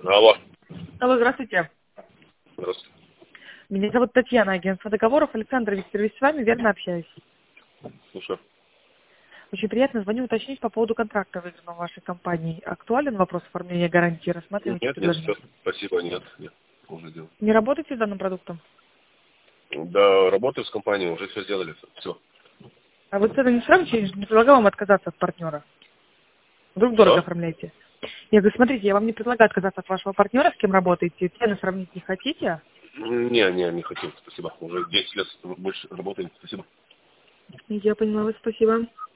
Алло. Алло, здравствуйте. Здравствуйте. Меня зовут Татьяна, агентство договоров. Александр Викторович, с вами верно общаюсь. Слушай. Очень приятно, звоню уточнить по поводу контракта, выигранного в вашей компании. Актуален вопрос оформления гарантии? Рассматриваете Нет, все, предложение? спасибо, нет, уже делал. Не работаете с данным продуктом? Да, работаю с компанией, уже все сделали, все. А вы цены не сравните, я не предлагаю вам отказаться от партнера. Вдруг дорого Что? оформляете. Я говорю, смотрите, я вам не предлагаю отказаться от вашего партнера, с кем работаете. Цены сравнить не хотите? Не хотел, спасибо. Уже 10 лет больше работаем, спасибо. Я поняла вас, спасибо.